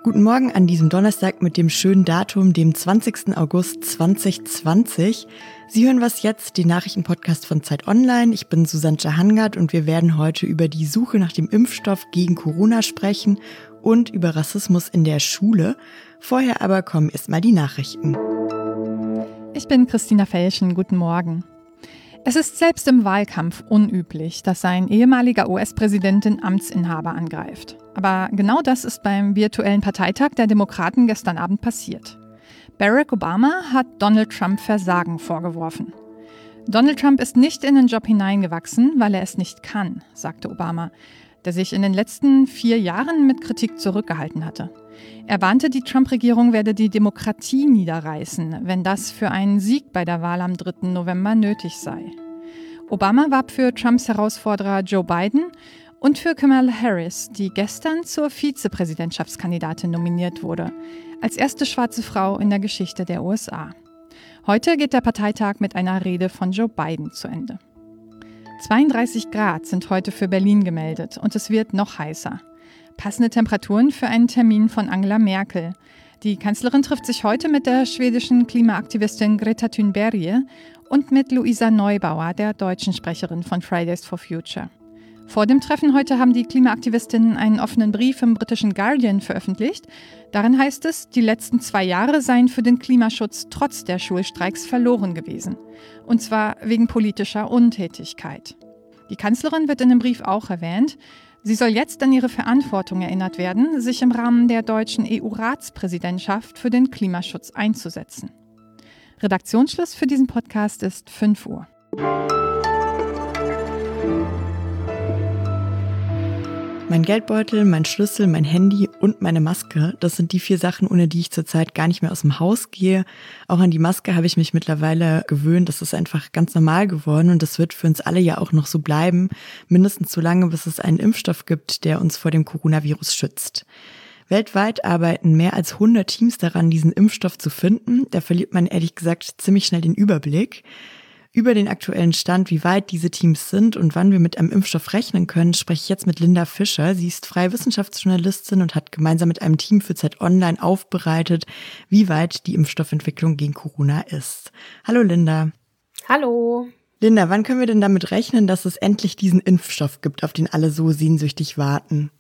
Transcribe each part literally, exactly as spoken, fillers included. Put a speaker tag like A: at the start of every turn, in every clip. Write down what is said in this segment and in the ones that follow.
A: Guten Morgen an diesem Donnerstag mit dem schönen Datum, dem zwanzigsten August zweitausendzwanzig. Sie hören Was jetzt, den Nachrichtenpodcast von Zeit Online. Ich bin Susanne Jahangard und wir werden heute über die Suche nach dem Impfstoff gegen Corona sprechen und über Rassismus in der Schule. Vorher aber kommen erstmal die Nachrichten.
B: Ich bin Christina Felschen, guten Morgen. Es ist selbst im Wahlkampf unüblich, dass ein ehemaliger U S-Präsident den Amtsinhaber angreift. Aber genau das ist beim virtuellen Parteitag der Demokraten gestern Abend passiert. Barack Obama hat Donald Trump Versagen vorgeworfen. Donald Trump ist nicht in den Job hineingewachsen, weil er es nicht kann, sagte Obama, der sich in den letzten vier Jahren mit Kritik zurückgehalten hatte. Er warnte, die Trump-Regierung werde die Demokratie niederreißen, wenn das für einen Sieg bei der Wahl am dritten November nötig sei. Obama warb für Trumps Herausforderer Joe Biden und für Kamala Harris, die gestern zur Vizepräsidentschaftskandidatin nominiert wurde, als erste schwarze Frau in der Geschichte der U S A. Heute geht der Parteitag mit einer Rede von Joe Biden zu Ende. zweiunddreißig Grad sind heute für Berlin gemeldet und es wird noch heißer. Passende Temperaturen für einen Termin von Angela Merkel. Die Kanzlerin trifft sich heute mit der schwedischen Klimaaktivistin Greta Thunberg und mit Luisa Neubauer, der deutschen Sprecherin von Fridays for Future. Vor dem Treffen heute haben die Klimaaktivistinnen einen offenen Brief im britischen Guardian veröffentlicht. Darin heißt es, die letzten zwei Jahre seien für den Klimaschutz trotz der Schulstreiks verloren gewesen. Und zwar wegen politischer Untätigkeit. Die Kanzlerin wird in dem Brief auch erwähnt. Sie soll jetzt an ihre Verantwortung erinnert werden, sich im Rahmen der deutschen E U-Ratspräsidentschaft für den Klimaschutz einzusetzen. Redaktionsschluss für diesen Podcast ist fünf Uhr.
A: Mein Geldbeutel, mein Schlüssel, mein Handy und meine Maske, das sind die vier Sachen, ohne die ich zurzeit gar nicht mehr aus dem Haus gehe. Auch an die Maske habe ich mich mittlerweile gewöhnt. Das ist einfach ganz normal geworden und das wird für uns alle ja auch noch so bleiben. Mindestens so lange, bis es einen Impfstoff gibt, der uns vor dem Coronavirus schützt. Weltweit arbeiten mehr als hundert Teams daran, diesen Impfstoff zu finden. Da verliert man ehrlich gesagt ziemlich schnell den Überblick. Über den aktuellen Stand, wie weit diese Teams sind und wann wir mit einem Impfstoff rechnen können, spreche ich jetzt mit Linda Fischer. Sie ist freie Wissenschaftsjournalistin und hat gemeinsam mit einem Team für Zeit Online aufbereitet, wie weit die Impfstoffentwicklung gegen Corona ist. Hallo Linda.
C: Hallo.
A: Linda, wann können wir denn damit rechnen, dass es endlich diesen Impfstoff gibt, auf den alle so sehnsüchtig warten?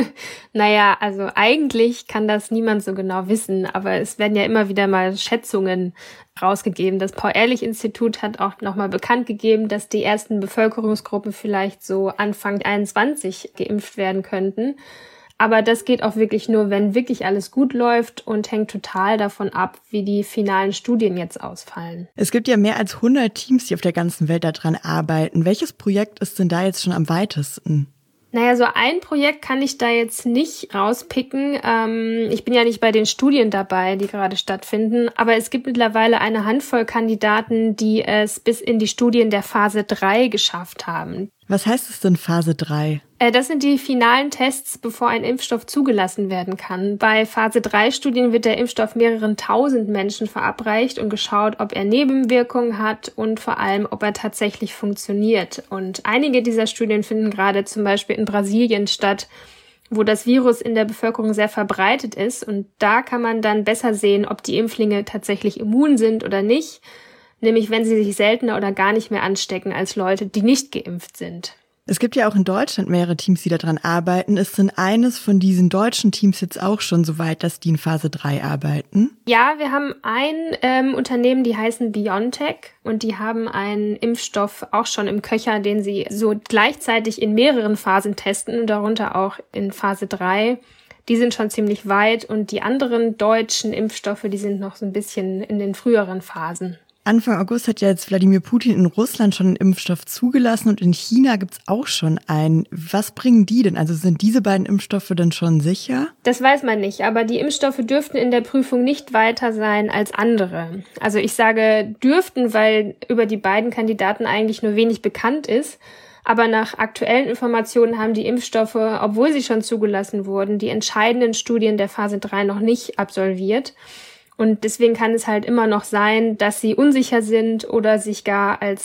C: Naja, also eigentlich kann das niemand so genau wissen, aber es werden ja immer wieder mal Schätzungen rausgegeben. Das Paul-Ehrlich-Institut hat auch nochmal bekannt gegeben, dass die ersten Bevölkerungsgruppen vielleicht so Anfang einundzwanzig geimpft werden könnten. Aber das geht auch wirklich nur, wenn wirklich alles gut läuft und hängt total davon ab, wie die finalen Studien jetzt ausfallen.
A: Es gibt ja mehr als hundert Teams, die auf der ganzen Welt daran arbeiten. Welches Projekt ist denn da jetzt schon am weitesten?
C: Naja, so ein Projekt kann ich da jetzt nicht rauspicken. Ähm, ich bin ja nicht bei den Studien dabei, die gerade stattfinden. Aber es gibt mittlerweile eine Handvoll Kandidaten, die es bis in die Studien der Phase drei geschafft haben.
A: Was heißt es denn Phase drei?
C: Äh, das sind die finalen Tests, bevor ein Impfstoff zugelassen werden kann. Bei Phase drei Studien wird der Impfstoff mehreren tausend Menschen verabreicht und geschaut, ob er Nebenwirkungen hat und vor allem, ob er tatsächlich funktioniert. Und einige dieser Studien finden gerade zum Beispiel in Brasilien statt, wo das Virus in der Bevölkerung sehr verbreitet ist. Und da kann man dann besser sehen, ob die Impflinge tatsächlich immun sind oder nicht. Nämlich wenn sie sich seltener oder gar nicht mehr anstecken als Leute, die nicht geimpft sind.
A: Es gibt ja auch in Deutschland mehrere Teams, die daran arbeiten. Ist denn eines von diesen deutschen Teams jetzt auch schon so weit, dass die in Phase drei arbeiten?
C: Ja, wir haben ein ähm, Unternehmen, die heißen BioNTech und die haben einen Impfstoff auch schon im Köcher, den sie so gleichzeitig in mehreren Phasen testen, darunter auch in Phase drei. Die sind schon ziemlich weit und die anderen deutschen Impfstoffe, die sind noch so ein bisschen in den früheren Phasen.
A: Anfang August hat ja jetzt Wladimir Putin in Russland schon einen Impfstoff zugelassen und in China gibt's auch schon einen. Was bringen die denn? Also sind diese beiden Impfstoffe denn schon sicher?
C: Das weiß man nicht, aber die Impfstoffe dürften in der Prüfung nicht weiter sein als andere. Also ich sage dürften, weil über die beiden Kandidaten eigentlich nur wenig bekannt ist. Aber nach aktuellen Informationen haben die Impfstoffe, obwohl sie schon zugelassen wurden, die entscheidenden Studien der Phase drei noch nicht absolviert. Und deswegen kann es halt immer noch sein, dass sie unsicher sind oder sich gar als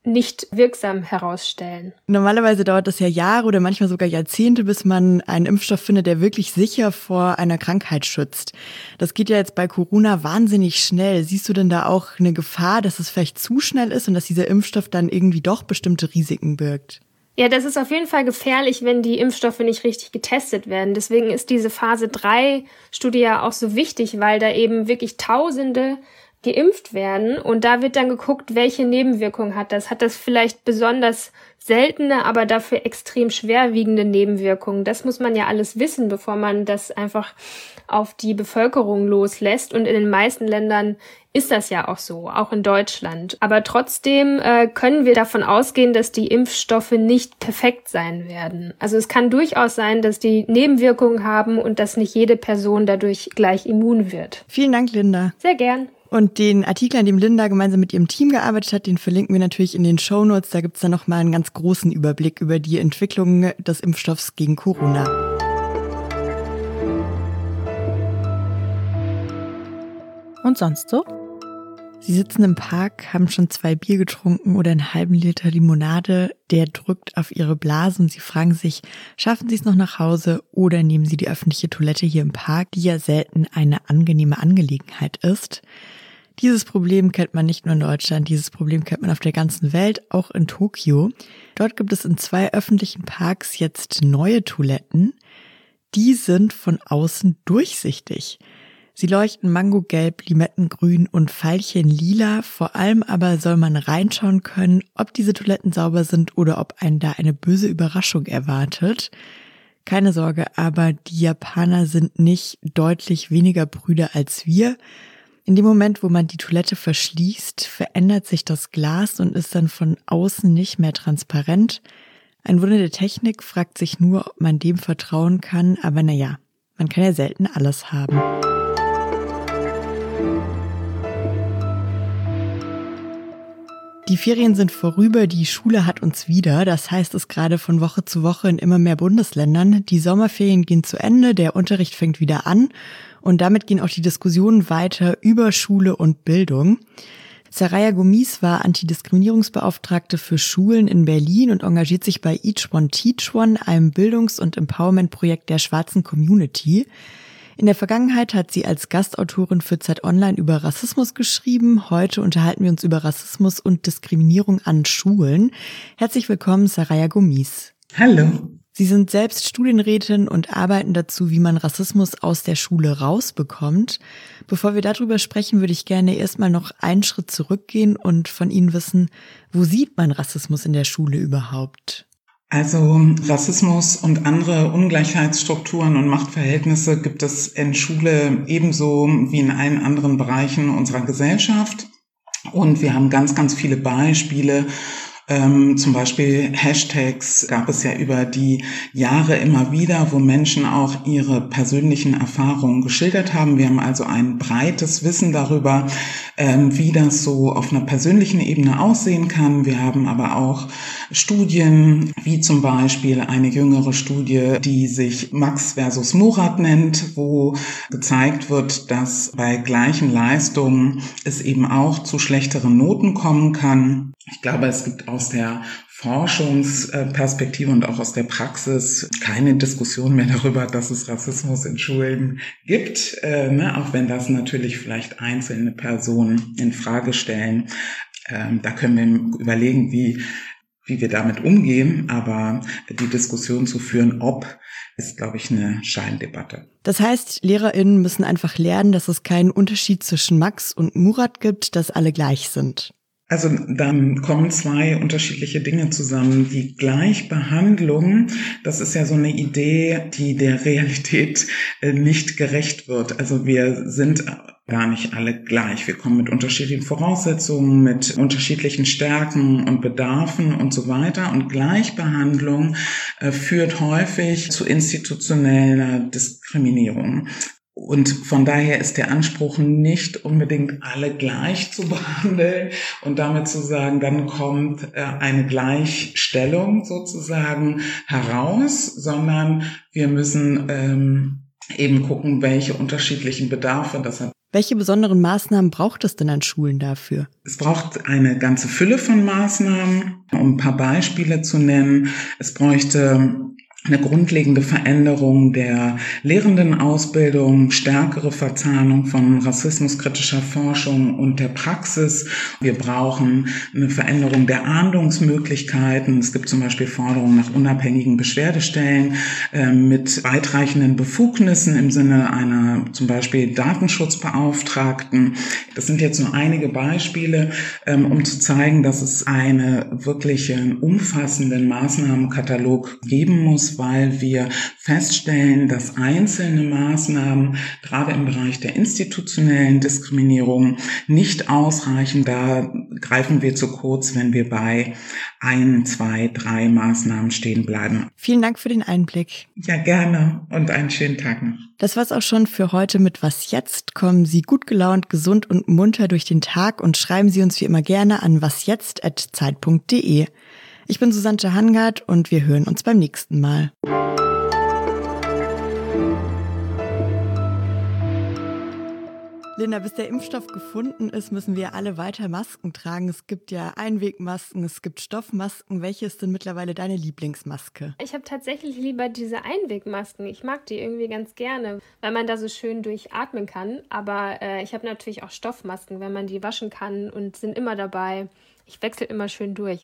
C: nicht wirksam herausstellen.
A: Normalerweise dauert es ja Jahre oder manchmal sogar Jahrzehnte, bis man einen Impfstoff findet, der wirklich sicher vor einer Krankheit schützt. Das geht ja jetzt bei Corona wahnsinnig schnell. Siehst du denn da auch eine Gefahr, dass es vielleicht zu schnell ist und dass dieser Impfstoff dann irgendwie doch bestimmte Risiken birgt?
C: Ja, das ist auf jeden Fall gefährlich, wenn die Impfstoffe nicht richtig getestet werden. Deswegen ist diese Phase drei Studie ja auch so wichtig, weil da eben wirklich Tausende geimpft werden und da wird dann geguckt, welche Nebenwirkungen hat das. Hat das vielleicht besonders seltene, aber dafür extrem schwerwiegende Nebenwirkungen? Das muss man ja alles wissen, bevor man das einfach auf die Bevölkerung loslässt. Und in den meisten Ländern ist das ja auch so, auch in Deutschland. Aber trotzdem äh, können wir davon ausgehen, dass die Impfstoffe nicht perfekt sein werden. Also es kann durchaus sein, dass die Nebenwirkungen haben und dass nicht jede Person dadurch gleich immun wird.
A: Vielen Dank, Linda.
C: Sehr gern.
A: Und den Artikel, an dem Linda gemeinsam mit ihrem Team gearbeitet hat, den verlinken wir natürlich in den Shownotes. Da gibt's dann nochmal einen ganz großen Überblick über die Entwicklung des Impfstoffs gegen Corona.
B: Und sonst so?
A: Sie sitzen im Park, haben schon zwei Bier getrunken oder einen halben Liter Limonade. Der drückt auf ihre Blase und sie fragen sich, schaffen sie es noch nach Hause oder nehmen sie die öffentliche Toilette hier im Park, die ja selten eine angenehme Angelegenheit ist. Dieses Problem kennt man nicht nur in Deutschland, dieses Problem kennt man auf der ganzen Welt, auch in Tokio. Dort gibt es in zwei öffentlichen Parks jetzt neue Toiletten. Die sind von außen durchsichtig. Sie leuchten mangogelb, limettengrün und veilchenlila. Vor allem aber soll man reinschauen können, ob diese Toiletten sauber sind oder ob einen da eine böse Überraschung erwartet. Keine Sorge, aber die Japaner sind nicht deutlich weniger Brüder als wir. In dem Moment, wo man die Toilette verschließt, verändert sich das Glas und ist dann von außen nicht mehr transparent. Ein Wunder der Technik, fragt sich nur, ob man dem vertrauen kann, aber naja, man kann ja selten alles haben. Die Ferien sind vorüber, die Schule hat uns wieder. Das heißt es gerade von Woche zu Woche in immer mehr Bundesländern. Die Sommerferien gehen zu Ende, der Unterricht fängt wieder an und damit gehen auch die Diskussionen weiter über Schule und Bildung. Saraya Gomis war Antidiskriminierungsbeauftragte für Schulen in Berlin und engagiert sich bei Each One Teach One, einem Bildungs- und Empowerment-Projekt der schwarzen Community. In der Vergangenheit hat sie als Gastautorin für Zeit Online über Rassismus geschrieben. Heute unterhalten wir uns über Rassismus und Diskriminierung an Schulen. Herzlich willkommen, Saraya Gomis.
D: Hallo.
A: Sie sind selbst Studienrätin und arbeiten dazu, wie man Rassismus aus der Schule rausbekommt. Bevor wir darüber sprechen, würde ich gerne erstmal noch einen Schritt zurückgehen und von Ihnen wissen, wo sieht man Rassismus in der Schule überhaupt?
D: Also Rassismus und andere Ungleichheitsstrukturen und Machtverhältnisse gibt es in Schule ebenso wie in allen anderen Bereichen unserer Gesellschaft. Und wir haben ganz, ganz viele Beispiele. Ähm, zum Beispiel Hashtags gab es ja über die Jahre immer wieder, wo Menschen auch ihre persönlichen Erfahrungen geschildert haben. Wir haben also ein breites Wissen darüber, ähm, wie das so auf einer persönlichen Ebene aussehen kann. Wir haben aber auch Studien, wie zum Beispiel eine jüngere Studie, die sich Max versus Murat nennt, wo gezeigt wird, dass bei gleichen Leistungen es eben auch zu schlechteren Noten kommen kann. Ich glaube, es gibt aus der Forschungsperspektive und auch aus der Praxis keine Diskussion mehr darüber, dass es Rassismus in Schulen gibt, äh, ne? Auch wenn das natürlich vielleicht einzelne Personen in Frage stellen. Ähm, da können wir überlegen, wie wie wir damit umgehen, aber die Diskussion zu führen, ob, ist, glaube ich, eine Scheindebatte.
A: Das heißt, LehrerInnen müssen einfach lernen, dass es keinen Unterschied zwischen Max und Murat gibt, dass alle gleich sind.
D: Also dann kommen zwei unterschiedliche Dinge zusammen. Die Gleichbehandlung, das ist ja so eine Idee, die der Realität nicht gerecht wird. Also wir sind gar nicht alle gleich. Wir kommen mit unterschiedlichen Voraussetzungen, mit unterschiedlichen Stärken und Bedarfen und so weiter. Und Gleichbehandlung äh, führt häufig zu institutioneller Diskriminierung. Und von daher ist der Anspruch nicht unbedingt alle gleich zu behandeln und damit zu sagen, dann kommt äh, eine Gleichstellung sozusagen heraus, sondern wir müssen ähm, eben gucken, welche unterschiedlichen Bedarfe das hat.
A: Welche besonderen Maßnahmen braucht es denn an Schulen dafür?
D: Es braucht eine ganze Fülle von Maßnahmen, um ein paar Beispiele zu nennen. Es bräuchte eine grundlegende Veränderung der Lehrendenausbildung, stärkere Verzahnung von rassismuskritischer Forschung und der Praxis. Wir brauchen eine Veränderung der Ahndungsmöglichkeiten. Es gibt zum Beispiel Forderungen nach unabhängigen Beschwerdestellen äh, mit weitreichenden Befugnissen im Sinne einer zum Beispiel Datenschutzbeauftragten. Das sind jetzt nur einige Beispiele, ähm, um zu zeigen, dass es einen wirklich umfassenden Maßnahmenkatalog geben muss, weil wir feststellen, dass einzelne Maßnahmen gerade im Bereich der institutionellen Diskriminierung nicht ausreichen. Da greifen wir zu kurz, wenn wir bei ein, zwei, drei Maßnahmen stehen bleiben.
A: Vielen Dank für den Einblick.
D: Ja, gerne und einen schönen Tag noch.
A: Das war's auch schon für heute mit Was jetzt? Kommen Sie gut gelaunt, gesund und munter durch den Tag und schreiben Sie uns wie immer gerne an wasjetzt at zeit punkt de. Ich bin Susanne Hangard und wir hören uns beim nächsten Mal. Linda, bis der Impfstoff gefunden ist, müssen wir alle weiter Masken tragen. Es gibt ja Einwegmasken, es gibt Stoffmasken. Welche ist denn mittlerweile deine Lieblingsmaske?
C: Ich habe tatsächlich lieber diese Einwegmasken. Ich mag die irgendwie ganz gerne, weil man da so schön durchatmen kann. Aber äh, ich habe natürlich auch Stoffmasken, wenn man die waschen kann und sind immer dabei. Ich wechsle immer schön durch.